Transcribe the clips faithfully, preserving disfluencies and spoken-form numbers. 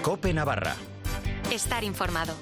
COPE Navarra. Estar informado.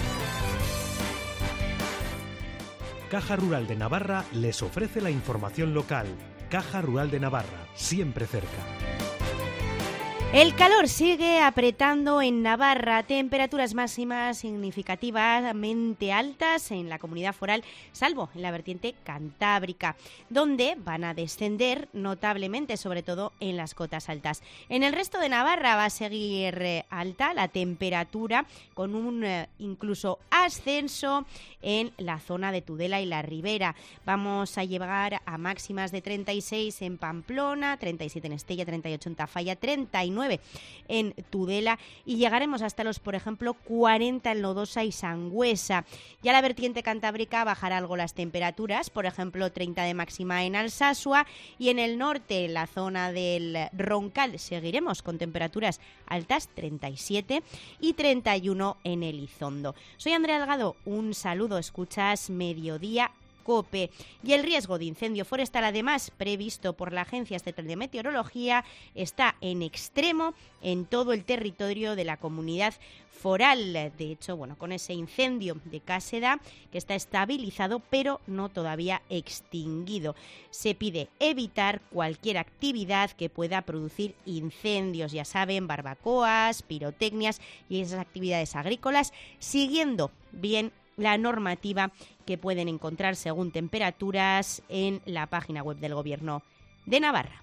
Caja Rural de Navarra les ofrece la información local. Caja Rural de Navarra, siempre cerca. El calor sigue apretando en Navarra, temperaturas máximas significativamente altas en la comunidad foral, salvo en la vertiente cantábrica, donde van a descender notablemente, sobre todo en las cotas altas. En el resto de Navarra va a seguir eh, alta la temperatura, con un eh, incluso ascenso en la zona de Tudela y la Ribera. Vamos a llegar a máximas de treinta y seis en Pamplona, treinta y siete en Estella, treinta y ocho en Tafalla, treinta y nueve en Tudela y llegaremos hasta los, por ejemplo, cuarenta en Lodosa y Sangüesa. Ya la vertiente cantábrica bajará algo las temperaturas, por ejemplo, treinta de máxima en Alsasua, y en el norte, en la zona del Roncal, seguiremos con temperaturas altas, treinta y siete y treinta y uno en Elizondo. Soy Andrea Delgado, un saludo, escuchas Mediodía COPE. Y el riesgo de incendio forestal, además previsto por la Agencia Estatal de Meteorología, está en extremo en todo el territorio de la comunidad foral. De hecho, bueno, con ese incendio de Cáseda, que está estabilizado pero no todavía extinguido, se pide evitar cualquier actividad que pueda producir incendios, ya saben, barbacoas, pirotecnias y esas actividades agrícolas, siguiendo bien la normativa que pueden encontrar según temperaturas en la página web del Gobierno de Navarra.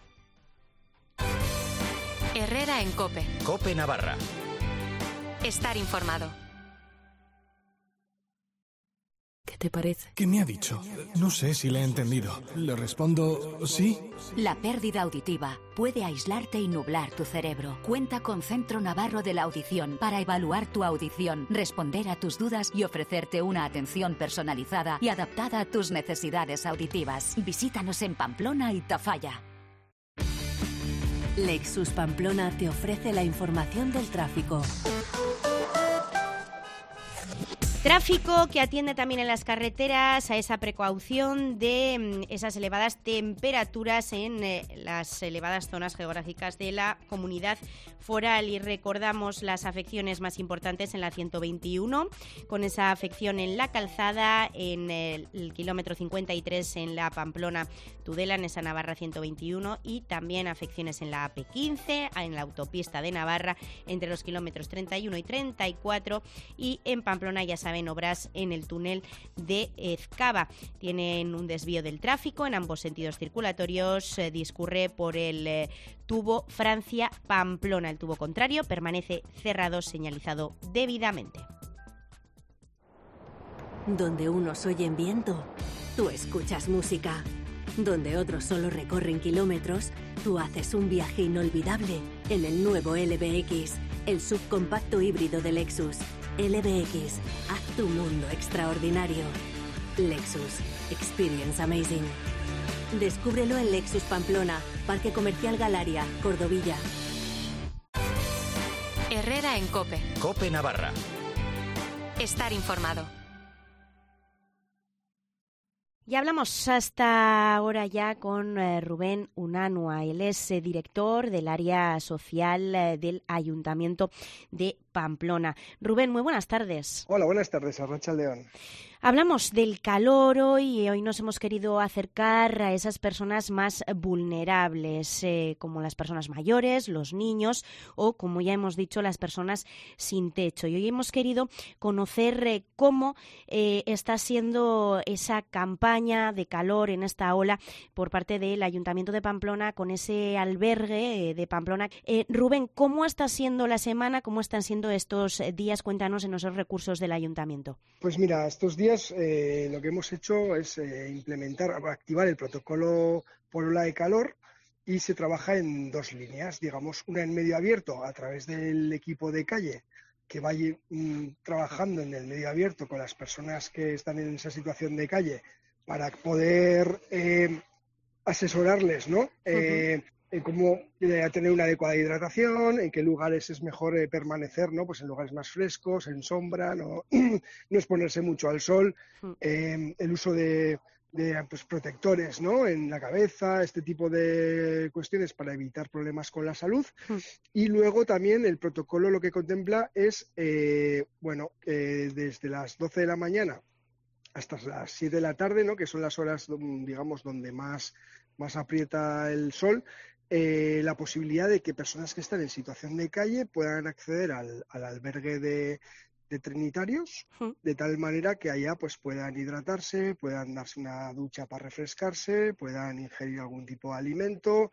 Herrera en COPE. COPE Navarra. Estar informado. ¿Qué te parece? ¿Qué me ha dicho? No sé si le he entendido. Le respondo sí. La pérdida auditiva puede aislarte y nublar tu cerebro. Cuenta con Centro Navarro de la Audición para evaluar tu audición, responder a tus dudas y ofrecerte una atención personalizada y adaptada a tus necesidades auditivas. Visítanos en Pamplona y Tafalla. Lexus Pamplona te ofrece la información del tráfico. Tráfico que atiende también en las carreteras a esa precaución de esas elevadas temperaturas en eh, las elevadas zonas geográficas de la comunidad foral. Y recordamos las afecciones más importantes en la ciento veintiuno, con esa afección en la calzada, en el, el kilómetro cincuenta y tres en la Pamplona Tudela, en esa Navarra ciento veintiuno, y también afecciones en la A P quince, en la autopista de Navarra, entre los kilómetros treinta y uno y treinta y cuatro, y en Pamplona, ya saben, en obras en el túnel de Ezcaba. Tienen un desvío del tráfico en ambos sentidos circulatorios, eh, discurre por el eh, tubo Francia-Pamplona. El tubo contrario permanece cerrado, señalizado debidamente. Donde unos oyen viento, tú escuchas música. Donde otros solo recorren kilómetros, tú haces un viaje inolvidable en el nuevo L B X, el subcompacto híbrido de Lexus. L B X, haz tu mundo extraordinario. Lexus, experience amazing. Descúbrelo en Lexus Pamplona, Parque Comercial Galaria, Cordovilla. Herrera en COPE. COPE Navarra. Estar informado. Y hablamos hasta ahora ya con eh, Rubén Unanua. Él es eh, director del área social eh, del Ayuntamiento de Pamplona. Rubén, muy buenas tardes. Hola, buenas tardes, Arratsaldeon. Hablamos del calor hoy y hoy nos hemos querido acercar a esas personas más vulnerables, eh, como las personas mayores, los niños o, como ya hemos dicho, las personas sin techo. Y hoy hemos querido conocer eh, cómo eh, está siendo esa campaña de calor en esta ola por parte del Ayuntamiento de Pamplona con ese albergue eh, de Pamplona. Eh, Rubén, ¿cómo está siendo la semana? ¿Cómo están siendo estos días? Cuéntanos en esos recursos del Ayuntamiento. Pues mira, estos días Eh, lo que hemos hecho es eh, implementar, activar el protocolo por ola de calor, y se trabaja en dos líneas, digamos, una en medio abierto a través del equipo de calle que va mm, trabajando en el medio abierto con las personas que están en esa situación de calle para poder eh, asesorarles, ¿no? Eh, uh-huh. En cómo eh, tener una adecuada hidratación, en qué lugares es mejor eh, permanecer, ¿no? Pues en lugares más frescos, en sombra, no, no exponerse mucho al sol, eh, el uso de de pues, protectores, ¿no? En la cabeza, este tipo de cuestiones para evitar problemas con la salud. Mm. Y luego también el protocolo lo que contempla es, eh, bueno, eh, desde las doce de la mañana hasta las siete de la tarde, ¿no? Que son las horas, digamos, donde más, más aprieta el sol, eh, la posibilidad de que personas que están en situación de calle puedan acceder al, al albergue de de trinitarios, de tal manera que allá pues puedan hidratarse, puedan darse una ducha para refrescarse, puedan ingerir algún tipo de alimento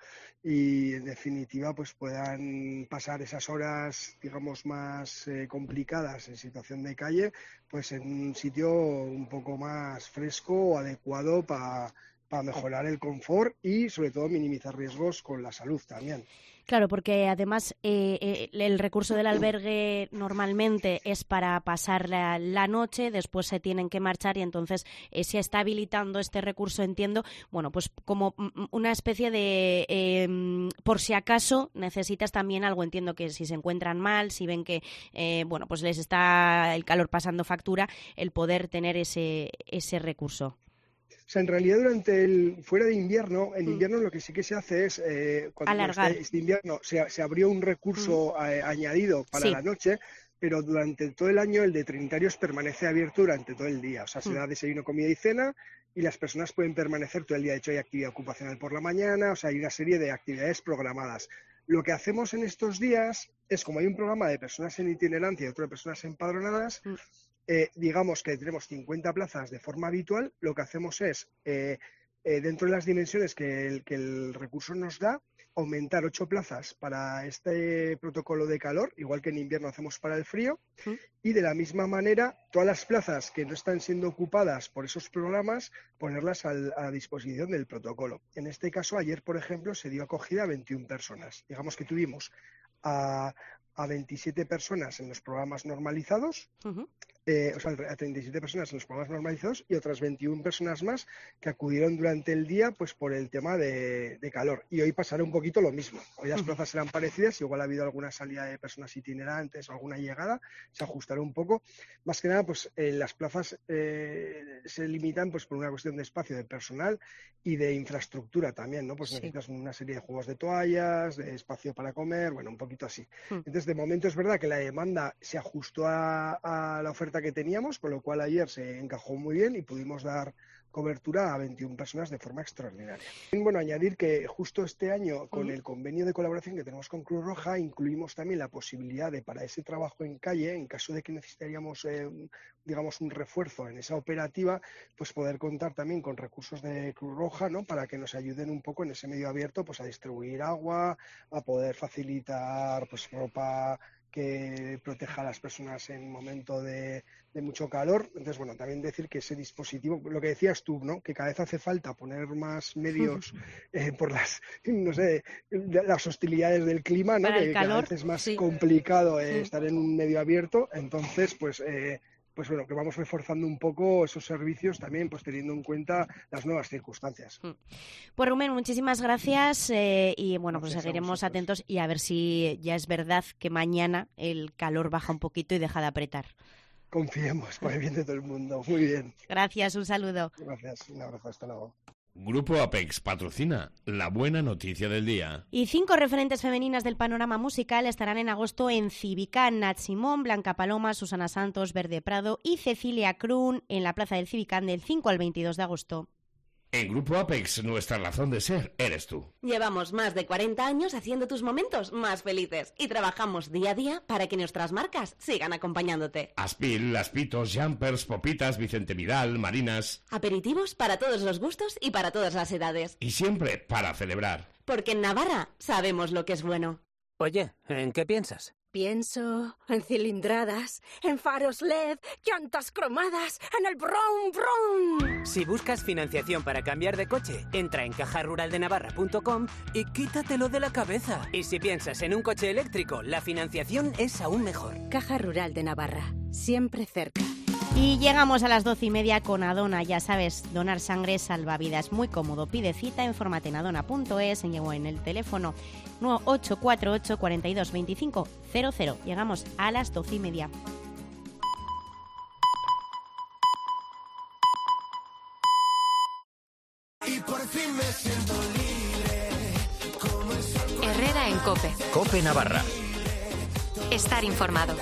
y en definitiva pues puedan pasar esas horas digamos más eh, complicadas en situación de calle pues en un sitio un poco más fresco o adecuado para para mejorar el confort y sobre todo minimizar riesgos con la salud también. Claro, porque además eh, eh, el recurso del albergue normalmente es para pasar la, la noche, después se tienen que marchar y entonces eh, se está habilitando este recurso, entiendo, bueno, pues como una especie de, eh, por si acaso necesitas también algo, entiendo que si se encuentran mal, si ven que, eh, bueno, pues les está el calor pasando factura, el poder tener ese, ese recurso. O sea, en realidad durante el fuera de invierno, en invierno lo que sí que se hace es eh, cuando este, este invierno se, se abrió un recurso mm. eh, añadido para sí. la noche, pero durante todo el año el de trinitarios permanece abierto durante todo el día. O sea, mm. se da desayuno, comida y cena y las personas pueden permanecer todo el día. De hecho, hay actividad ocupacional por la mañana, o sea, hay una serie de actividades programadas. Lo que hacemos en estos días es, como hay un programa de personas en itinerancia y otro de personas empadronadas, mm. Eh, digamos que tenemos cincuenta plazas de forma habitual, lo que hacemos es, eh, eh, dentro de las dimensiones que el, que el recurso nos da, aumentar ocho plazas para este protocolo de calor, igual que en invierno hacemos para el frío, ¿sí? Y de la misma manera, todas las plazas que no están siendo ocupadas por esos programas, ponerlas al, a disposición del protocolo. En este caso, ayer, por ejemplo, se dio acogida a veintiuna personas. Digamos que tuvimos a... a veintisiete personas en los programas normalizados, uh-huh. eh, o sea, a treinta y siete personas en los programas normalizados y otras veintiuna personas más que acudieron durante el día pues por el tema de, de calor. Y hoy pasará un poquito lo mismo. Hoy las plazas serán parecidas, igual ha habido alguna salida de personas itinerantes o alguna llegada, se ajustará un poco. Más que nada, pues eh, las plazas eh, se limitan pues por una cuestión de espacio, de personal y de infraestructura también, ¿no? Pues sí. Necesitas una serie de juegos de toallas, de espacio para comer, bueno, un poquito así. Uh-huh. Entonces, de momento es verdad que la demanda se ajustó a, a la oferta que teníamos, con lo cual ayer se encajó muy bien y pudimos dar cobertura a veintiuna personas de forma extraordinaria. Bueno, añadir que justo este año, con el convenio de colaboración que tenemos con Cruz Roja, incluimos también la posibilidad de, para ese trabajo en calle, en caso de que necesitaríamos, eh, digamos, un refuerzo en esa operativa, pues poder contar también con recursos de Cruz Roja, ¿no? Para que nos ayuden un poco en ese medio abierto, pues a distribuir agua, a poder facilitar, pues, ropa que proteja a las personas en momento de, de mucho calor. Entonces, bueno, también decir que ese dispositivo, lo que decías tú, ¿no? Que cada vez hace falta poner más medios eh, por las, no sé, las hostilidades del clima, ¿no? Que cada vez es más sí. complicado eh, sí. estar en un medio abierto. Entonces, pues... Eh, pues bueno, que vamos reforzando un poco esos servicios también, pues teniendo en cuenta las nuevas circunstancias. Pues Rubén, muchísimas gracias eh, y bueno, gracias, pues seguiremos atentos y a ver si ya es verdad que mañana el calor baja un poquito y deja de apretar. Confiemos, por el bien de todo el mundo. Muy bien. Gracias, un saludo. Gracias, un abrazo, hasta luego. Grupo Apex patrocina la buena noticia del día. Y cinco referentes femeninas del panorama musical estarán en agosto en Civicán: Nat Simón, Blanca Paloma, Susana Santos, Verde Prado y Cecilia Crun en la plaza del Civicán del cinco al veintidós de agosto. En Grupo Apex, nuestra razón de ser eres tú. Llevamos más de cuarenta años haciendo tus momentos más felices y trabajamos día a día para que nuestras marcas sigan acompañándote. Aspil, Aspitos, Jumpers, Popitas, Vicente Vidal, Marinas. Aperitivos para todos los gustos y para todas las edades. Y siempre para celebrar. Porque en Navarra sabemos lo que es bueno. Oye, ¿en qué piensas? Pienso en cilindradas, en faros L E D, llantas cromadas, en el brum brum. Si buscas financiación para cambiar de coche, entra en caja rural de navarra punto com y quítatelo de la cabeza. Y si piensas en un coche eléctrico, la financiación es aún mejor. Caja Rural de Navarra, siempre cerca. Y llegamos a las doce y media con Adona. Ya sabes, donar sangre salva vidas. Muy cómodo. Pide cita, infórmate en adona punto es o en el teléfono nueve ocho cuatro ocho, cuatro dos dos cinco cero cero. Llegamos a las doce y media. en COPE. COPE Navarra. Estar informado.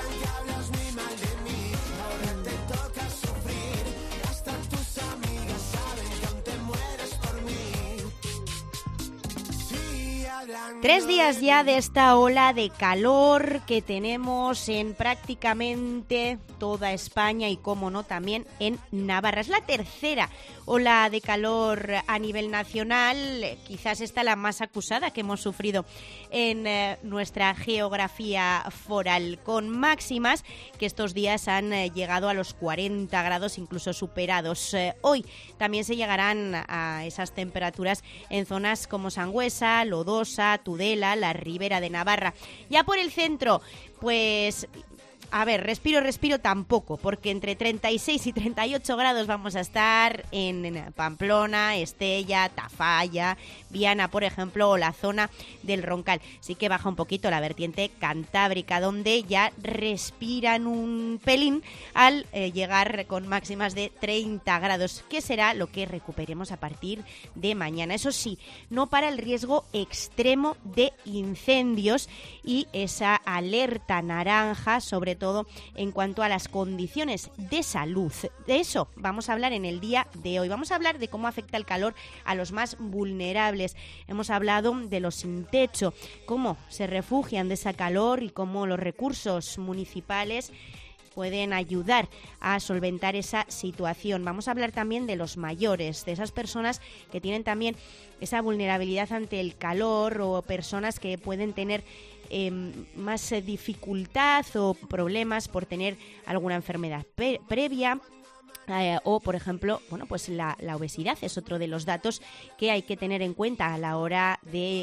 Tres días ya de esta ola de calor que tenemos en prácticamente toda España y, como no, también en Navarra. Es la tercera ola de calor a nivel nacional, quizás esta la más acusada que hemos sufrido en eh, nuestra geografía foral, con máximas que estos días han eh, llegado a los cuarenta grados, incluso superados. Eh, hoy también se llegarán a esas temperaturas en zonas como Sangüesa, Lodosa, Tudela, la Ribera de Navarra. Ya por el centro, pues... A ver, respiro, respiro tampoco, porque entre treinta y seis y treinta y ocho grados vamos a estar en Pamplona, Estella, Tafalla, Viana, por ejemplo, o la zona del Roncal. Sí que baja un poquito la vertiente cantábrica, donde ya respiran un pelín al eh, llegar con máximas de treinta grados, que será lo que recuperemos a partir de mañana. Eso sí, no para el riesgo extremo de incendios y esa alerta naranja, sobre todo en cuanto a las condiciones de salud. De eso vamos a hablar en el día de hoy. Vamos a hablar de cómo afecta el calor a los más vulnerables. Hemos hablado de los sin techo, cómo se refugian de ese calor y cómo los recursos municipales pueden ayudar a solventar esa situación. Vamos a hablar también de los mayores, de esas personas que tienen también esa vulnerabilidad ante el calor, o personas que pueden tener Eh, más eh, dificultad o problemas por tener alguna enfermedad pre- previa. Eh, o, por ejemplo, bueno, pues la, la obesidad es otro de los datos que hay que tener en cuenta a la hora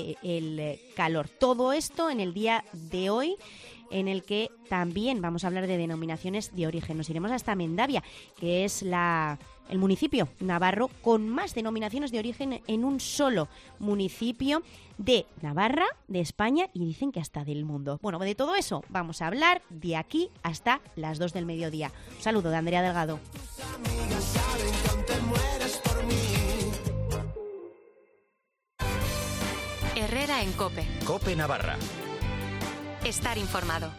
del calor. Todo esto en el día de hoy, en el que también vamos a hablar de denominaciones de origen. Nos iremos hasta Mendavia, que es la... el municipio navarro con más denominaciones de origen en un solo municipio de Navarra, de España y dicen que hasta del mundo. Bueno, de todo eso vamos a hablar de aquí hasta las dos del mediodía. Un saludo de Andrea Delgado. Herrera en COPE. COPE Navarra. Estar informado.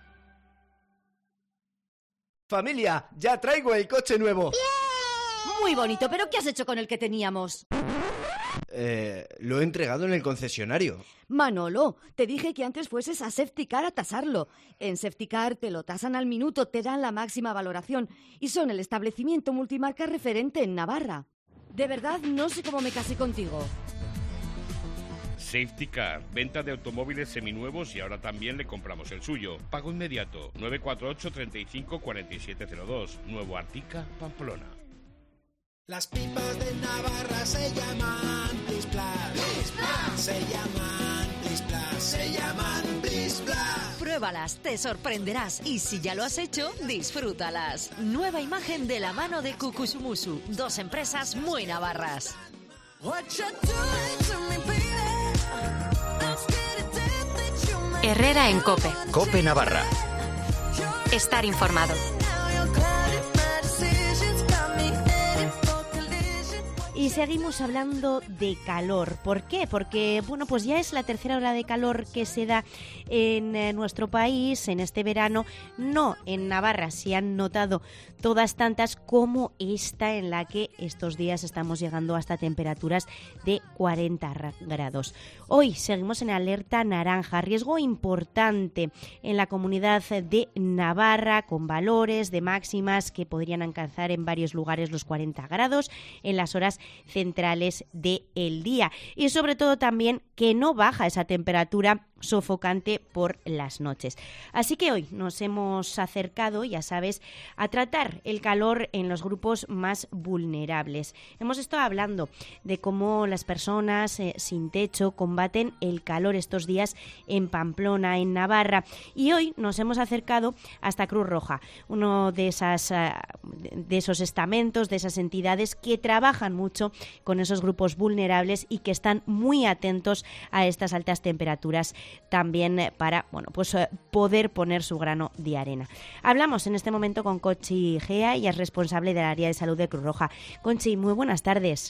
Familia, ya traigo el coche nuevo. Muy bonito, pero ¿qué has hecho con el que teníamos? Eh, lo he entregado en el concesionario. Manolo, te dije que antes fueses a Safetycar a tasarlo. En Safetycar te lo tasan al minuto, te dan la máxima valoración y son el establecimiento multimarca referente en Navarra. De verdad, no sé cómo me casé contigo. Safetycar, venta de automóviles seminuevos y ahora también le compramos el suyo. Pago inmediato, nueve cuatro ocho, treinta y cinco, cuarenta y siete cero dos, Nuevo Artica, Pamplona. Las pipas de Navarra se llaman Blis Blas. Blis Blas. Se llaman Blis Blas. Se llaman Blis Blas. Pruébalas, te sorprenderás y si ya lo has hecho, disfrútalas. Nueva imagen de la mano de Cucusumusu, dos empresas muy navarras. Herrera en COPE. COPE Navarra. Estar informado. Y seguimos hablando de calor. ¿Por qué? Porque, bueno, pues ya es la tercera ola de calor que se da en eh, nuestro país en este verano. No en Navarra, se han notado todas tantas como esta, en la que estos días estamos llegando hasta temperaturas de cuarenta grados. Hoy seguimos en alerta naranja, riesgo importante en la comunidad de Navarra, con valores de máximas que podrían alcanzar en varios lugares los cuarenta grados en las horas centrales del día, y sobre todo también que no baja esa temperatura sofocante por las noches. Así que hoy nos hemos acercado, ya sabes, a tratar el calor en los grupos más vulnerables. Hemos estado hablando de cómo las personas eh, sin techo combaten el calor estos días en Pamplona, en Navarra, y hoy nos hemos acercado hasta Cruz Roja, uno de esas uh, de esos estamentos, de esas entidades que trabajan mucho con esos grupos vulnerables y que están muy atentos a estas altas temperaturas, también para, bueno, pues poder poner su grano de arena. Hablamos en este momento con Conchi Gea, ella es responsable del área de salud de Cruz Roja. Conchi, muy buenas tardes.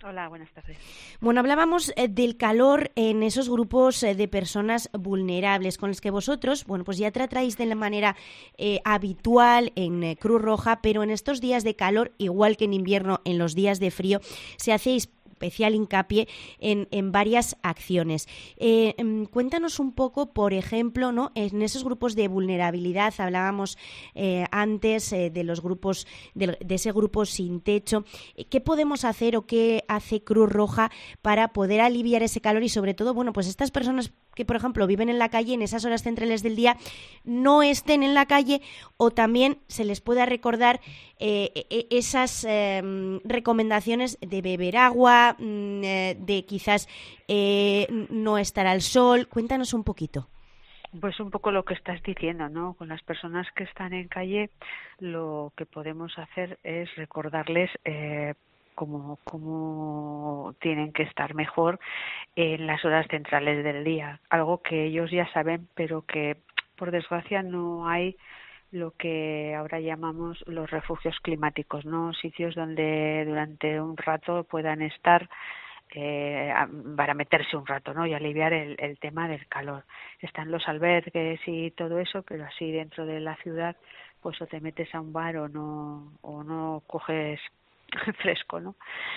Hola, buenas tardes. Bueno, hablábamos eh, del calor en esos grupos eh, de personas vulnerables con los que vosotros, bueno, pues ya tratáis de la manera eh, habitual en eh, Cruz Roja, pero en estos días de calor, igual que en invierno, en los días de frío, se hacéis especial hincapié en, en varias acciones. Eh, cuéntanos un poco, por ejemplo, ¿no? En esos grupos de vulnerabilidad, hablábamos eh, antes eh, de los grupos, de, de ese grupo sin techo. ¿Qué podemos hacer o qué hace Cruz Roja para poder aliviar ese calor y, sobre todo, bueno, pues estas personas que, por ejemplo, viven en la calle en esas horas centrales del día, no estén en la calle, o también se les pueda recordar eh, esas eh, recomendaciones de beber agua, eh, de quizás eh, no estar al sol? Cuéntanos un poquito. Pues un poco lo que estás diciendo, ¿no? Con las personas que están en calle, lo que podemos hacer es recordarles eh, Cómo, cómo tienen que estar mejor en las horas centrales del día, algo que ellos ya saben, pero que por desgracia no hay lo que ahora llamamos los refugios climáticos, ¿no? Sitios donde durante un rato puedan estar eh, para meterse un rato, ¿no? Y aliviar el, el tema del calor. Están los albergues y todo eso, pero así dentro de la ciudad, pues o te metes a un bar o no, o no coges fresco, ¿no?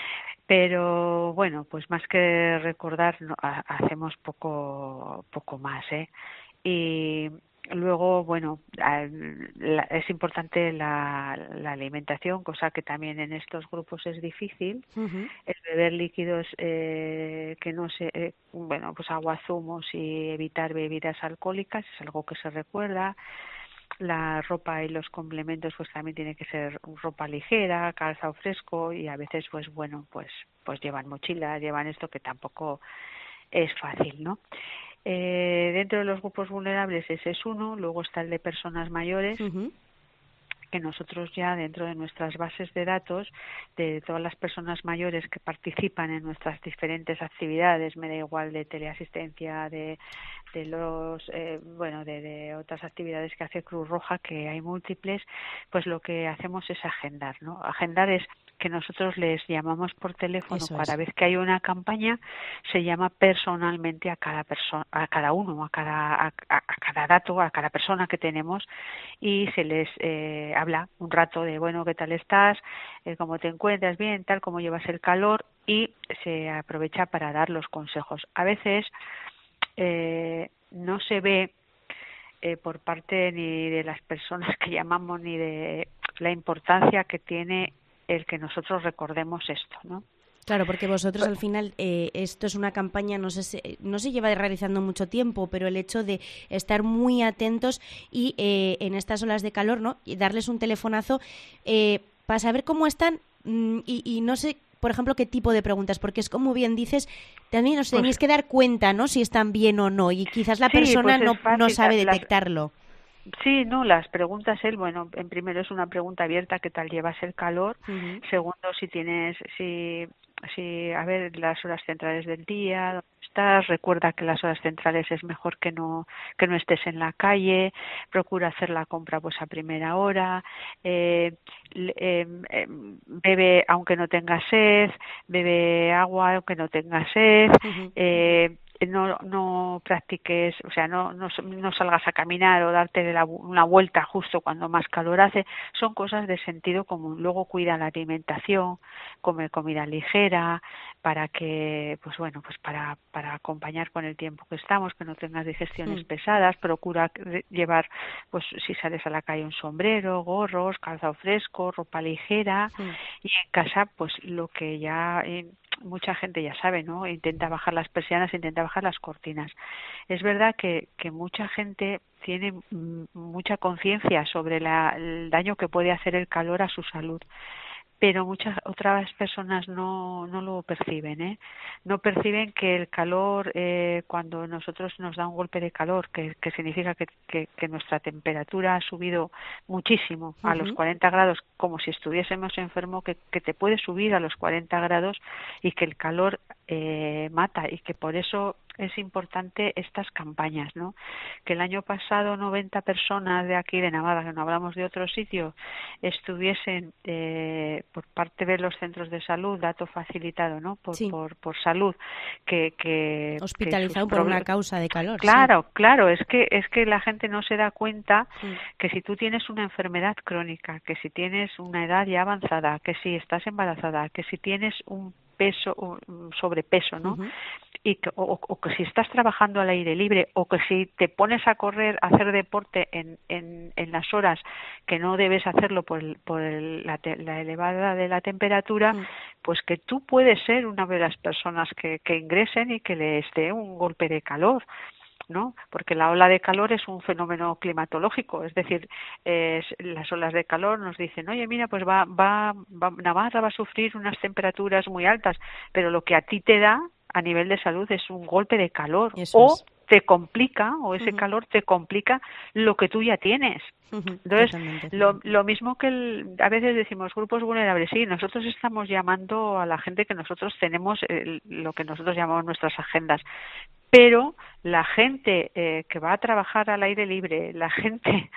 Pero bueno, pues más que recordar, no, ha, hacemos poco poco más, ¿eh? Y luego, bueno, la, es importante la, la alimentación, cosa que también en estos grupos es difícil. Uh-huh. El beber líquidos eh, que no se, eh, bueno, pues agua, zumos y evitar bebidas alcohólicas es algo que se recuerda. La ropa y los complementos pues también tiene que ser ropa ligera, calzado fresco, y a veces pues bueno pues pues llevan mochilas, llevan esto que tampoco es fácil, ¿no? Eh, dentro de los grupos vulnerables ese es uno, luego está el de personas mayores. Uh-huh. Que nosotros ya dentro de nuestras bases de datos de todas las personas mayores que participan en nuestras diferentes actividades, me da igual de teleasistencia, de de los eh, bueno de, de otras actividades que hace Cruz Roja, que hay múltiples, pues lo que hacemos es agendar, ¿no? Agendar es que nosotros les llamamos por teléfono. Eso cada es. Vez que hay una campaña se llama personalmente a cada persona, a cada uno, a cada a, a, a cada dato, a cada persona que tenemos, y se les eh, habla un rato de bueno, ¿qué tal estás? Eh, ¿Cómo te encuentras? Bien, tal, ¿cómo llevas el calor? Y se aprovecha para dar los consejos. A veces eh, no se ve eh, por parte ni de las personas que llamamos ni de la importancia que tiene el que nosotros recordemos esto, ¿no? Claro, porque vosotros al final, eh, esto es una campaña, no sé, no se lleva realizando mucho tiempo, pero el hecho de estar muy atentos y eh, en estas olas de calor, ¿no? Y darles un telefonazo eh, para saber cómo están mm, y, y no sé, por ejemplo, qué tipo de preguntas, porque es como bien dices, también os tenéis pues, que dar cuenta, ¿no? Si están bien o no, y quizás la sí, persona pues no, no sabe detectarlo. Sí, no, las preguntas, él, bueno, en primero es una pregunta abierta, ¿qué tal llevas el calor? Uh-huh. Segundo, si tienes, si, si, a ver, las horas centrales del día, ¿dónde estás? Recuerda que las horas centrales es mejor que no, que no estés en la calle, procura hacer la compra pues a primera hora, eh, eh, eh, bebe aunque no tengas sed, bebe agua aunque no tengas sed, uh-huh. eh, no no practiques, o sea, no, no no salgas a caminar o darte de la, una vuelta justo cuando más calor hace. Son cosas de sentido común. Luego cuida la alimentación, come comida ligera para que, pues bueno, pues para para acompañar con el tiempo que estamos, que no tengas digestiones mm. pesadas. Procura llevar, pues si sales a la calle, un sombrero, gorros, calzado fresco, ropa ligera. Mm. Y en casa, pues lo que ya eh, mucha gente ya sabe, ¿no? Intenta bajar las persianas, intenta bajar las cortinas. Es verdad que, que mucha gente tiene m- mucha conciencia sobre la, el daño que puede hacer el calor a su salud, pero muchas otras personas no no lo perciben, ¿eh? No perciben que el calor, eh, cuando nosotros nos da un golpe de calor, que, que significa que, que, que nuestra temperatura ha subido muchísimo uh-huh. a los cuarenta grados, como si estuviésemos enfermos, que, que te puede subir a los cuarenta grados y que el calor eh, mata, y que por eso es importante estas campañas, ¿no? Que el año pasado noventa personas de aquí de Navarra, que no hablamos de otro sitio, estuviesen eh, por parte de los centros de salud, dato facilitado, ¿no? Por, sí. por, por salud, que, que hospitalizado que por una causa de calor. Claro, sí. claro, es que es que la gente no se da cuenta sí. que si tú tienes una enfermedad crónica, que si tienes una edad ya avanzada, que si estás embarazada, que si tienes un peso, un sobrepeso, ¿no? Uh-huh. Y que, o, o que si estás trabajando al aire libre, o que si te pones a correr, a hacer deporte en, en, en las horas que no debes hacerlo por, el, por el, la, te, la elevada de la temperatura, uh-huh. pues que tú puedes ser una de las personas que, que ingresen y que les dé un golpe de calor, ¿no? Porque la ola de calor es un fenómeno climatológico, es decir, eh, las olas de calor nos dicen, oye, mira, pues va, va, va, Navarra va a sufrir unas temperaturas muy altas, pero lo que a ti te da a nivel de salud es un golpe de calor. Eso o es. Te complica, o ese uh-huh. calor te complica lo que tú ya tienes. Uh-huh. Entonces, lo, lo mismo que el, a veces decimos grupos vulnerables, sí, nosotros estamos llamando a la gente que nosotros tenemos, el, lo que nosotros llamamos nuestras agendas, pero la gente eh, que va a trabajar al aire libre, la gente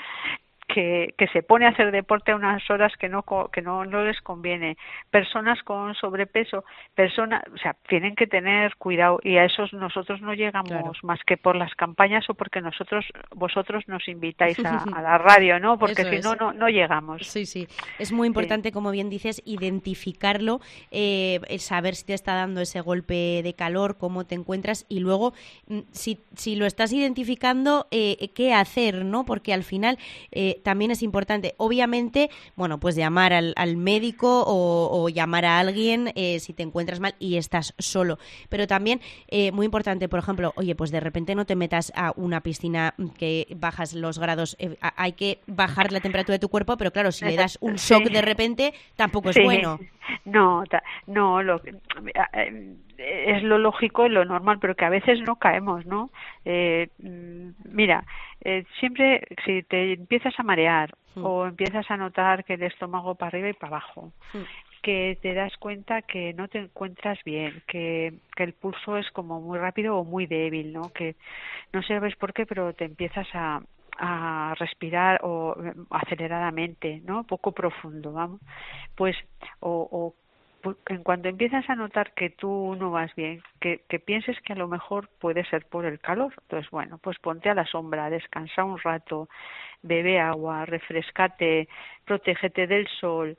que, que se pone a hacer deporte a unas horas que no que no, no les conviene, personas con sobrepeso, personas, o sea, tienen que tener cuidado, y a esos nosotros no llegamos claro. más que por las campañas o porque nosotros vosotros nos invitáis a, a la radio, ¿no? Porque Eso si es. no, no no llegamos. Sí, sí. Es muy importante, sí. como bien dices, identificarlo, eh, saber si te está dando ese golpe de calor, cómo te encuentras, y luego si si lo estás identificando, eh, qué hacer, ¿no? Porque al final eh, también es importante, obviamente, bueno, pues llamar al, al médico o, o llamar a alguien eh, si te encuentras mal y estás solo. Pero también, eh, muy importante, por ejemplo, oye, pues de repente no te metas a una piscina que bajas los grados, eh, hay que bajar la temperatura de tu cuerpo, pero claro, si le das un shock sí. de repente, tampoco es sí. bueno. No, no, lo, es lo lógico y lo normal, pero que a veces no caemos, ¿no? Eh, mira, eh, siempre si te empiezas a marear mm. o empiezas a notar que el estómago para arriba y para abajo, mm. que te das cuenta que no te encuentras bien, que, que el pulso es como muy rápido o muy débil, ¿no? Que no sabes por qué, pero te empiezas a a respirar o aceleradamente, ¿no? Poco profundo, vamos. Pues o, o pues, en cuanto empiezas a notar que tú no vas bien, que, que pienses que a lo mejor puede ser por el calor, entonces bueno, pues ponte a la sombra, descansa un rato, bebe agua, refrescate, protégete del sol.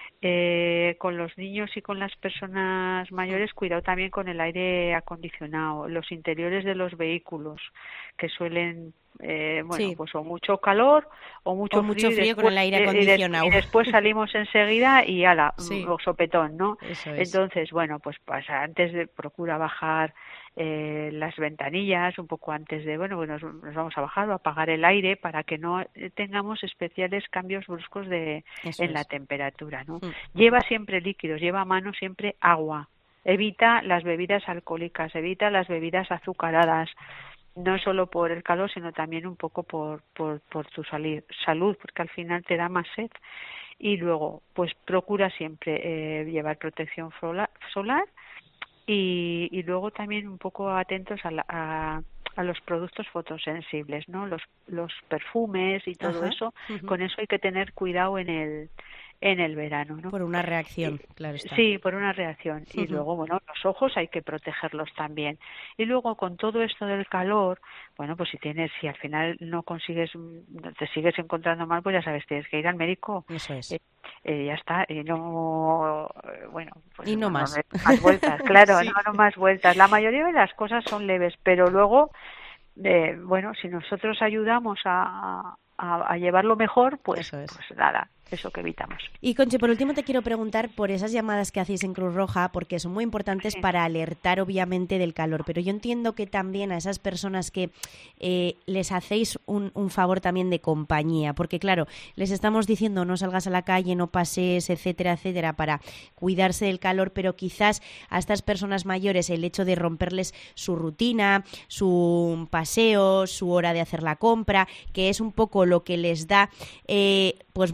Eh, con los niños y con las personas mayores, cuidado también con el aire acondicionado, los interiores de los vehículos que suelen eh, bueno sí. pues o mucho calor o mucho, o mucho frío, frío después, con el aire acondicionado y, des, y después salimos enseguida y ala, sí. o sopetón, ¿no? Eso es. Entonces bueno, pues, pues antes de procura bajar eh, las ventanillas un poco antes de bueno, bueno nos, nos vamos a bajar o apagar el aire para que no tengamos especiales cambios bruscos de Eso en es. la temperatura, ¿no? Mm. Lleva siempre líquidos, lleva a mano siempre agua, evita las bebidas alcohólicas, evita las bebidas azucaradas, no solo por el calor, sino también un poco por, por, por tu salud, porque al final te da más sed. Y luego, pues procura siempre eh, llevar protección solar y, y luego también un poco atentos a, la, a, a los productos fotosensibles, ¿no? Los, los perfumes y todo Ajá. eso, uh-huh. con eso hay que tener cuidado en el en el verano, ¿no? Por una reacción, claro está. Sí, por una reacción. Uh-huh. Y luego, bueno, los ojos hay que protegerlos también. Y luego, con todo esto del calor, bueno, pues si tienes, si al final no consigues, te sigues encontrando mal, pues ya sabes, tienes que ir al médico. Eso es. Eh, eh, ya está, y no, bueno, pues y no bueno, más. más vueltas, claro, sí. no, no más vueltas. La mayoría de las cosas son leves, pero luego, eh, bueno, si nosotros ayudamos a, a, a llevarlo mejor, pues, es. pues nada. Eso que evitamos. Y Conchi, por último te quiero preguntar por esas llamadas que hacéis en Cruz Roja, porque son muy importantes sí. para alertar obviamente del calor, pero yo entiendo que también a esas personas que eh, les hacéis un, un favor también de compañía, porque claro, les estamos diciendo no salgas a la calle, no pases, etcétera, etcétera, para cuidarse del calor, pero quizás a estas personas mayores el hecho de romperles su rutina, su paseo, su hora de hacer la compra, que es un poco lo que les da, eh, pues bueno,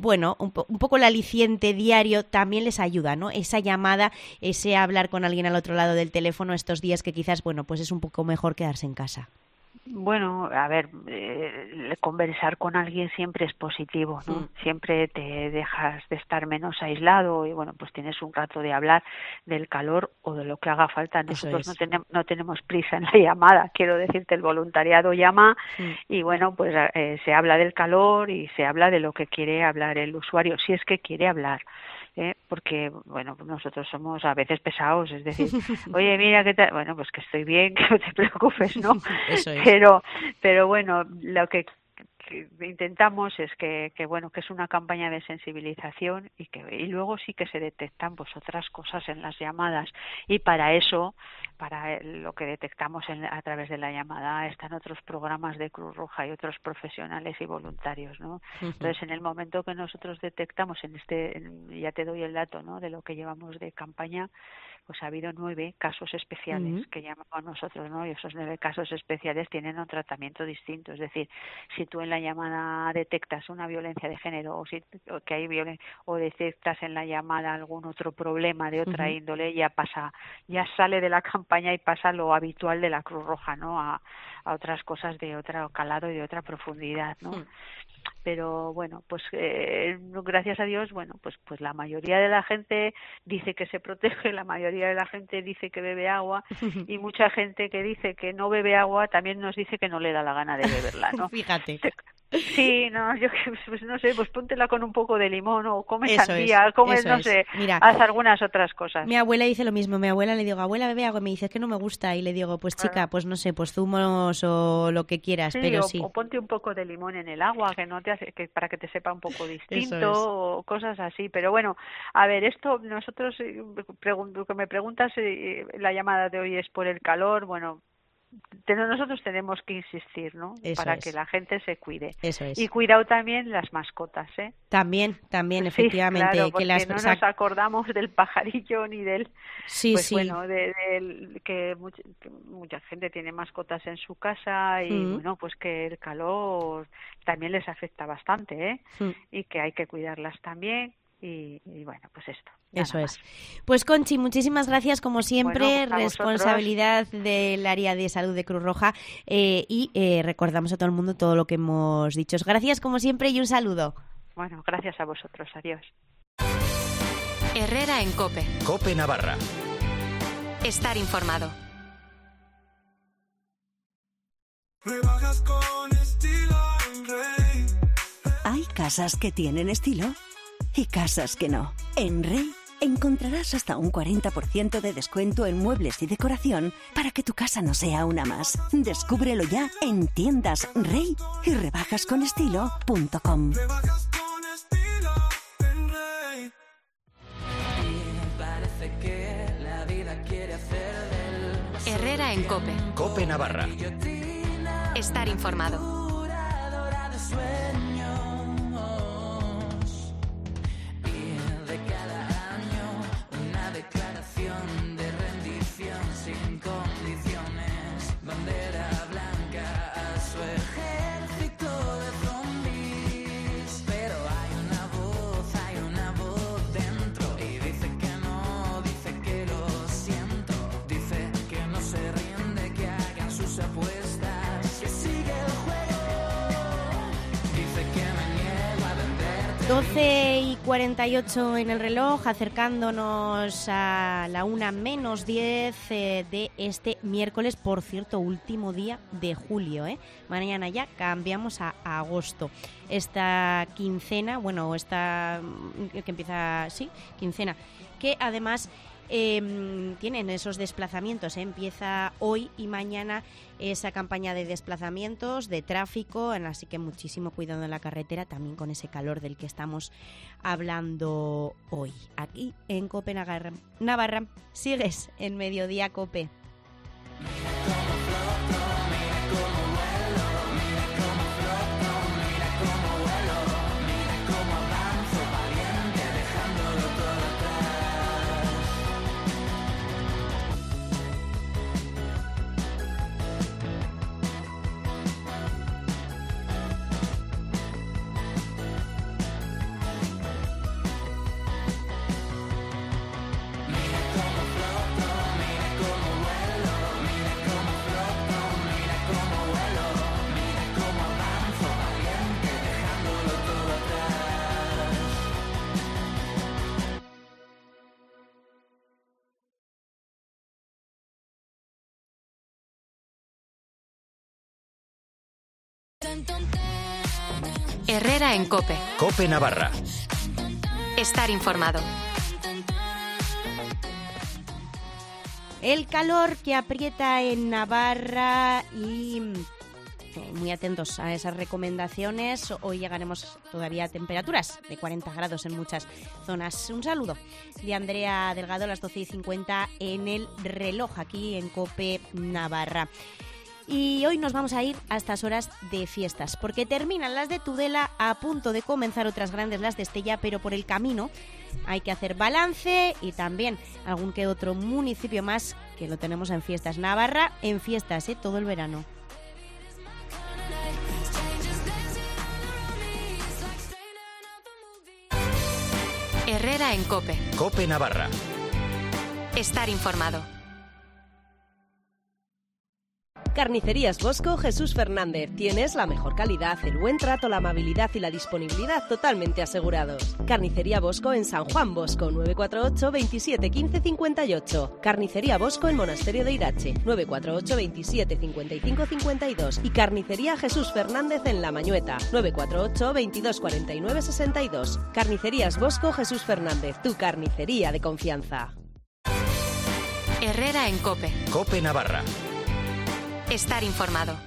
un, po- un poco el aliciente diario también les ayuda, ¿no? Esa llamada, ese hablar con alguien al otro lado del teléfono estos días que quizás, bueno, pues es un poco mejor quedarse en casa. Bueno, a ver, eh, conversar con alguien siempre es positivo, ¿no? Mm. Siempre te dejas de estar menos aislado y, bueno, pues tienes un rato de hablar del calor o de lo que haga falta. Nosotros no, tenem- no tenemos prisa en la llamada, quiero decirte, el voluntariado llama mm. y, bueno, pues eh, se habla del calor y se habla de lo que quiere hablar el usuario, si es que quiere hablar. ¿Eh? Porque, bueno, nosotros somos a veces pesados, es decir, oye, mira, ¿qué tal? Bueno, pues que estoy bien, que no te preocupes, ¿no? Eso es. Pero, pero bueno, lo que, que intentamos es que, que, bueno, que es una campaña de sensibilización y que y luego sí que se detectan pues otras cosas en las llamadas y para eso, para lo que detectamos en, a través de la llamada, están otros programas de Cruz Roja y otros profesionales y voluntarios, ¿no? Uh-huh. Entonces, en el momento que nosotros detectamos en este, en, ya te doy el dato, ¿no?, de lo que llevamos de campaña, pues ha habido nueve casos especiales uh-huh. que llamamos nosotros, ¿no? Y esos nueve casos especiales tienen un tratamiento distinto. Es decir, si tú en la llamada detectas una violencia de género o si o que hay violen- o detectas en la llamada algún otro problema de otra uh-huh. índole, ya pasa, ya sale de la campaña y pasa lo habitual de la Cruz Roja, ¿no? A, a otras cosas de otro calado y de otra profundidad, ¿no? Uh-huh. Pero bueno, pues eh, gracias a Dios, bueno, pues pues la mayoría de la gente dice que se protege, la mayoría de la gente dice que bebe agua y mucha gente que dice que no bebe agua también nos dice que no le da la gana de beberla, ¿no? Fíjate. Sí, no, yo pues no sé, pues póntela con un poco de limón o come eso sandía, es, come, eso no es. sé, Mira, haz algunas otras cosas. Mi abuela dice lo mismo, mi abuela le digo, abuela, bebe agua, y me dice, es que no me gusta, y le digo, pues chica, ah. pues no sé, pues zumos o lo que quieras, sí, pero o, sí. o ponte un poco de limón en el agua, que no te hace, que para que te sepa un poco distinto, es. o cosas así, pero bueno, a ver, esto, nosotros, pregunto, que me preguntas, eh, la llamada de hoy es por el calor, bueno, nosotros tenemos que insistir, ¿no? Eso para es. que la gente se cuide. Eso es. Y cuidado también las mascotas, ¿eh? También, también, sí, efectivamente. Claro, porque que las... no nos acordamos del pajarillo ni del... Sí, pues sí. bueno, de, de, que, mucha, que mucha gente tiene mascotas en su casa y mm. bueno, pues que el calor también les afecta bastante, ¿eh? Mm. Y que hay que cuidarlas también. Y, y bueno, pues esto. Eso es. Pues Conchi, muchísimas gracias como siempre, bueno, responsabilidad del área de salud de Cruz Roja eh, y eh, recordamos a todo el mundo todo lo que hemos dicho. Gracias como siempre y un saludo. Bueno, gracias a vosotros. Adiós. Herrera en COPE. COPE Navarra. Estar informado. Rebajas con estilo en Rey. Hay casas que tienen estilo y casas que no. En Rey encontrarás hasta un cuarenta por ciento de descuento en muebles y decoración para que tu casa no sea una más. Descúbrelo ya en tiendas Rey y rebajas con estilo punto com. Rebajas con estilo en Rey. Parece que la vida quiere hacer del... Herrera en COPE. COPE Navarra. Estar informado. Declaración de rendición sin condiciones, bandera blanca a su ejército de zombies. Pero hay una voz, hay una voz dentro y dice que no, dice que lo siento, dice que no se rinde, que hagan sus apuestas, que sigue el juego, dice que me niego a venderte. doce y cuarenta y ocho en el reloj, acercándonos a la una menos diez eh, de este miércoles, por cierto, último día de julio, ¿eh? Mañana ya cambiamos a, a agosto. Esta quincena, bueno, esta que empieza, sí, quincena, que además eh, tienen esos desplazamientos, ¿eh? Empieza hoy y mañana esa campaña de desplazamientos, de tráfico, así que muchísimo cuidado en la carretera, también con ese calor del que estamos hablando hoy. Aquí en COPE Navarra, Navarra sigues en Mediodía COPE. Herrera en COPE. COPE Navarra. Estar informado. El calor que aprieta en Navarra y eh, muy atentos a esas recomendaciones. Hoy llegaremos todavía a temperaturas de cuarenta grados en muchas zonas. Un saludo de Andrea Delgado a las doce y cincuenta en el reloj aquí en COPE Navarra. Y hoy nos vamos a ir a estas horas de fiestas, porque terminan las de Tudela, a punto de comenzar otras grandes, las de Estella, pero por el camino hay que hacer balance y también algún que otro municipio más que lo tenemos en fiestas. Navarra en fiestas, ¿eh? Todo el verano. Herrera en COPE. COPE Navarra. Estar informado. Carnicerías Bosco Jesús Fernández. Tienes la mejor calidad, el buen trato, la amabilidad y la disponibilidad totalmente asegurados. Carnicería Bosco en San Juan Bosco, nueve cuatro ocho, veintisiete, quince, cincuenta y ocho. Carnicería Bosco en Monasterio de Irache, nueve cuatro ocho, veintisiete, cincuenta y cinco, cincuenta y dos. Y Carnicería Jesús Fernández en La Mañueta, nueve cuatro ocho, veintidós, cuarenta y nueve, sesenta y dos. Carnicerías Bosco Jesús Fernández, tu carnicería de confianza. Herrera en COPE. COPE Navarra. Estar informado.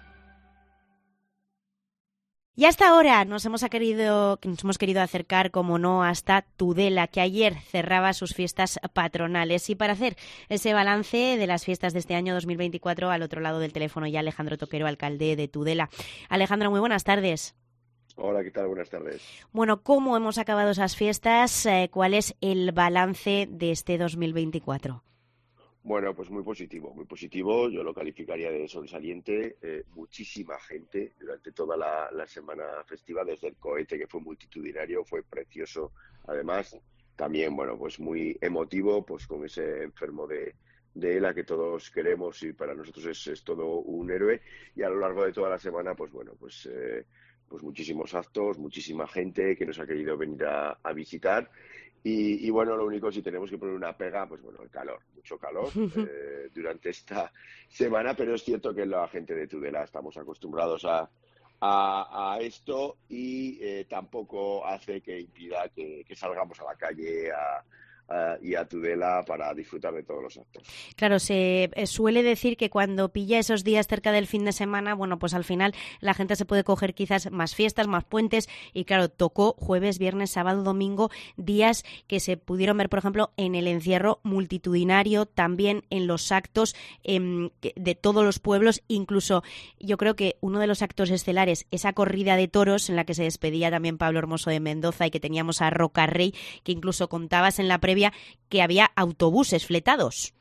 Y hasta ahora nos hemos querido, nos hemos querido acercar, como no, hasta Tudela, que ayer cerraba sus fiestas patronales. Y para hacer ese balance de las fiestas de este año dos mil veinticuatro, al otro lado del teléfono ya Alejandro Toquero, alcalde de Tudela. Alejandro, muy buenas tardes. Hola, ¿qué tal? Buenas tardes. Bueno, ¿cómo hemos acabado esas fiestas? ¿Cuál es el balance de este dos mil veinticuatro? Bueno, pues muy positivo, muy positivo. Yo lo calificaría de sobresaliente. Eh, muchísima gente durante toda la, la semana festiva, desde el cohete, que fue multitudinario, fue precioso. Además, también, bueno, pues muy emotivo, pues con ese enfermo de, de ELA que todos queremos y para nosotros es, es todo un héroe. Y a lo largo de toda la semana, pues bueno, pues, eh, pues muchísimos actos, muchísima gente que nos ha querido venir a, a visitar. Y, y bueno, lo único, si tenemos que poner una pega, pues bueno, el calor, mucho calor eh, durante esta semana, pero es cierto que la gente de Tudela estamos acostumbrados a, a, a esto y eh, tampoco hace que impida que, que salgamos a la calle a, a, y a Tudela para disfrutar de todos los actos. Claro, se suele decir que cuando pilla esos días cerca del fin de semana, bueno, pues al final la gente se puede coger quizás más fiestas, más puentes y claro, tocó jueves, viernes, sábado, domingo, días que se pudieron ver, por ejemplo, en el encierro multitudinario, también en los actos eh, de todos los pueblos, incluso yo creo que uno de los actos estelares, esa corrida de toros en la que se despedía también Pablo Hermoso de Mendoza y que teníamos a Rocarrey, que incluso contabas en la previa que había autobuses fletados.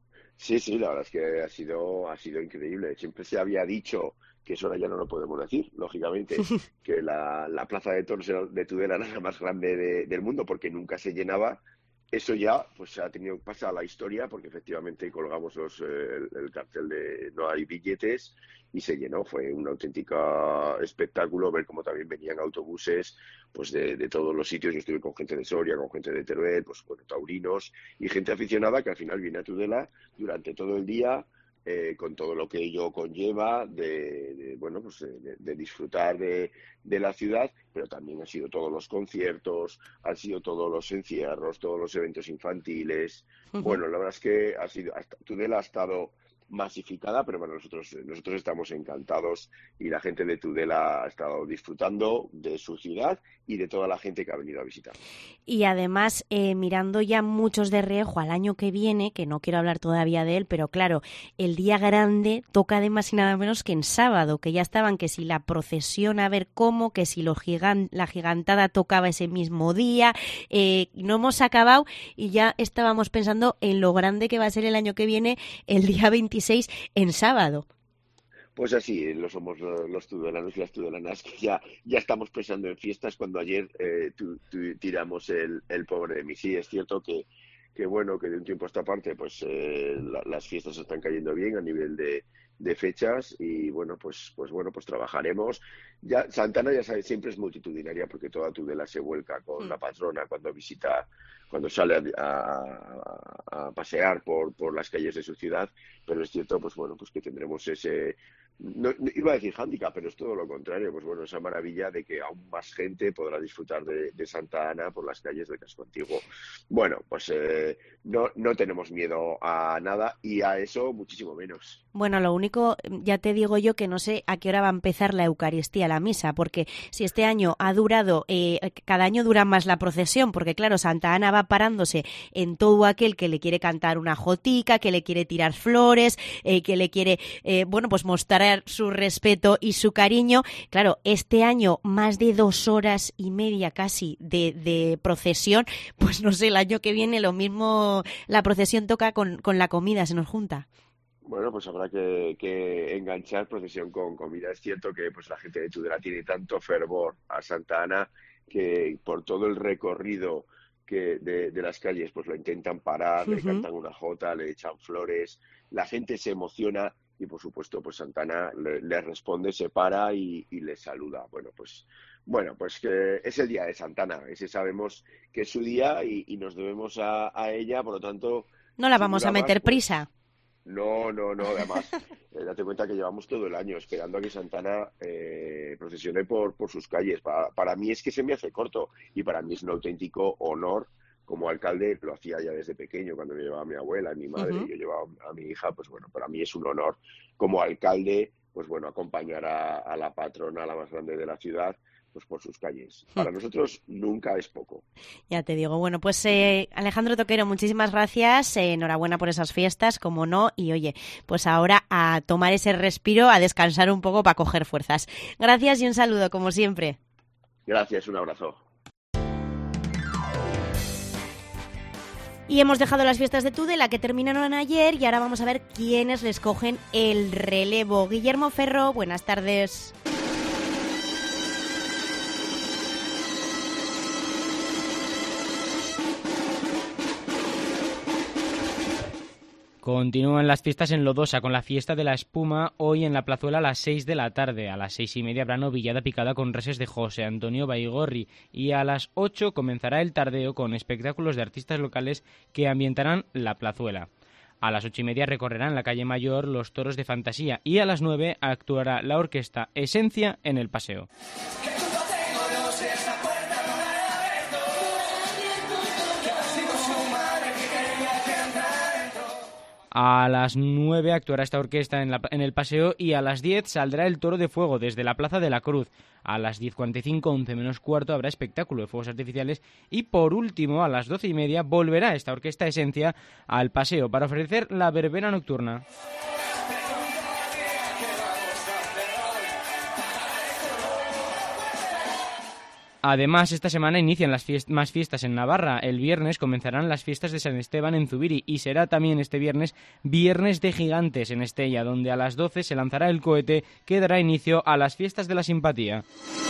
Sí, sí, la verdad es que ha sido, ha sido increíble. Siempre se había dicho, que eso ahora ya no lo podemos decir, lógicamente, que la, la plaza de toros de Tudela era la más grande de, del mundo porque nunca se llenaba. Eso ya pues ha tenido que pasar a la historia porque efectivamente colgamos los, eh, el, el cartel de no hay billetes y se llenó. Fue un auténtico espectáculo ver cómo también venían autobuses pues de, de todos los sitios. Yo estuve con gente de Soria, con gente de Teruel, pues bueno, taurinos y gente aficionada que al final viene a Tudela durante todo el día. Eh, con todo lo que ello conlleva de, de bueno pues de, de disfrutar de, de la ciudad, pero también han sido todos los conciertos, han sido todos los encierros, todos los eventos infantiles. Uh-huh. Bueno, la verdad es que ha sido hasta, Tudela ha estado masificada, pero bueno, nosotros nosotros estamos encantados y la gente de Tudela ha estado disfrutando de su ciudad y de toda la gente que ha venido a visitar. Y además, eh, mirando ya muchos de reojo al año que viene, que no quiero hablar todavía de él, pero claro, el día grande toca además y nada menos que en sábado, que ya estaban que si la procesión a ver cómo, que si lo gigan, la gigantada tocaba ese mismo día, eh, no hemos acabado y ya estábamos pensando en lo grande que va a ser el año que viene, el día veintiséis en sábado. Pues así, lo somos los tudelanos y las tudelanas que ya, ya estamos pensando en fiestas cuando ayer eh, tu, tu, tiramos el, el pobre de mí. Sí, es cierto que, que bueno, que de un tiempo a esta parte pues eh, la, las fiestas están cayendo bien a nivel de, de fechas y bueno, pues pues bueno, pues trabajaremos. Ya Santana ya sabes, siempre es multitudinaria porque toda Tudela se vuelca con mm. la patrona cuando visita, cuando sale a, a, a pasear por, por las calles de su ciudad, pero es cierto pues bueno, pues que tendremos ese no, no, iba a decir hándicap, pero es todo lo contrario, pues bueno, esa maravilla de que aún más gente podrá disfrutar de, de Santa Ana por las calles del casco antiguo. Bueno, pues eh, no, no tenemos miedo a nada y a eso muchísimo menos. Bueno, lo único, ya te digo yo que no sé a qué hora va a empezar la Eucaristía, la misa, porque si este año ha durado, eh, cada año dura más la procesión, porque claro, Santa Ana va parándose en todo aquel que le quiere cantar una jotica, que le quiere tirar flores, eh, que le quiere, eh, bueno, pues mostrar su respeto y su cariño. Claro, este año más de dos horas y media casi de, de procesión, pues no sé, el año que viene lo mismo, la procesión toca con, con la comida, se nos junta. Bueno, pues habrá que, que enganchar procesión con comida. Es cierto que pues la gente de Tudela tiene tanto fervor a Santa Ana que por todo el recorrido que de, de las calles pues lo intentan parar, uh-huh. le cantan una jota, le echan flores, la gente se emociona y por supuesto pues Santa Ana le, le responde, se para y, y le saluda. Bueno, pues bueno, pues que es el día de Santa Ana, ese sabemos que es su día y, y nos debemos a, a ella, por lo tanto... No la vamos a meter más, pues, prisa. No, no, no, además, eh, date cuenta que llevamos todo el año esperando a que Santa Ana eh, procesione por, por sus calles. Para, para mí es que se me hace corto y para mí es un auténtico honor como alcalde, lo hacía ya desde pequeño cuando me llevaba a mi abuela, a mi madre, uh-huh. y yo llevaba a mi hija, pues bueno, para mí es un honor como alcalde, pues bueno, acompañar a, a la patrona, la más grande de la ciudad, pues por sus calles. Para nosotros nunca es poco. Ya te digo. Bueno, pues eh, Alejandro Toquero, muchísimas gracias. Eh, enhorabuena por esas fiestas, como no. Y oye, pues ahora a tomar ese respiro, a descansar un poco para coger fuerzas. Gracias y un saludo, como siempre. Gracias, un abrazo. Y hemos dejado las fiestas de Tudela que terminaron ayer y ahora vamos a ver quiénes les cogen el relevo. Guillermo Ferro, buenas tardes. Continúan las fiestas en Lodosa con la fiesta de la espuma hoy en la plazuela a las seis de la tarde. A las seis y media habrá novillada picada con reses de José Antonio Baigorri y a las ocho comenzará el tardeo con espectáculos de artistas locales que ambientarán la plazuela. A las ocho y media recorrerán la calle Mayor los toros de fantasía y a las nueve actuará la orquesta Esencia en el paseo. A las nueve actuará esta orquesta en, la, en el paseo y a las diez saldrá el Toro de Fuego desde la Plaza de la Cruz. A las diez cuarenta y cinco, once menos cuarto, habrá espectáculo de fuegos artificiales y por último, a las doce y media, volverá esta orquesta Esencia al paseo para ofrecer la verbena nocturna. Además, esta semana inician las fiest- más fiestas en Navarra. El viernes comenzarán las fiestas de San Esteban en Zubiri y será también este viernes Viernes de Gigantes en Estella, donde a las doce se lanzará el cohete que dará inicio a las fiestas de la simpatía.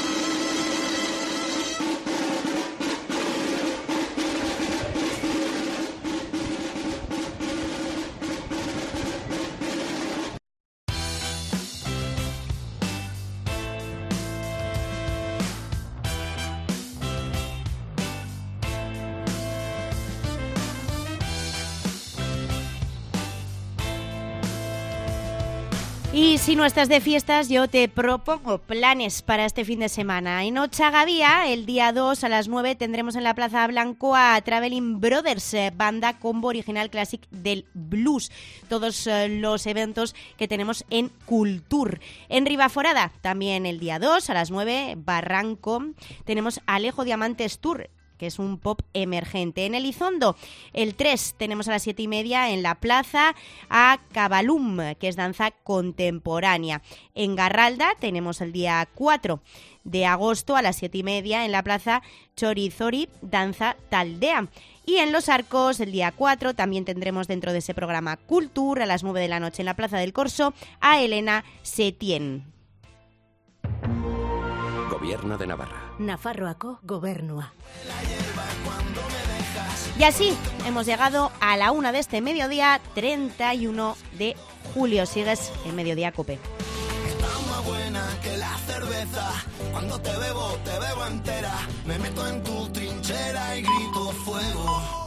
Y si no estás de fiestas, yo te propongo planes para este fin de semana. En Ochagavía, el día dos a las nueve, tendremos en la Plaza Blanco a Traveling Brothers, banda combo original classic del blues. Todos eh, los eventos que tenemos en Cultur. En Ribaforada, también el día dos a las nueve, Barranco, tenemos Alejo Diamantes Tour, que es un pop emergente. En Elizondo, el tres, tenemos a las siete y media en la plaza a Cabalum, que es danza contemporánea. En Garralda tenemos el día cuatro de agosto a las siete y media en la plaza Chorizori, danza taldea. Y en Los Arcos, el día cuatro, también tendremos dentro de ese programa Cultur, a las nueve de la noche en la plaza del Corso, a Elena Setién. Gobierno de Navarra. Nafarroako Gobernua. Y así hemos llegado a la una de este mediodía, treinta y uno de julio. Sigues en Mediodía Cope. Está más buena que la cerveza. Cuando te bebo, te bebo entera. Me meto en tu trinchera y grito fuego.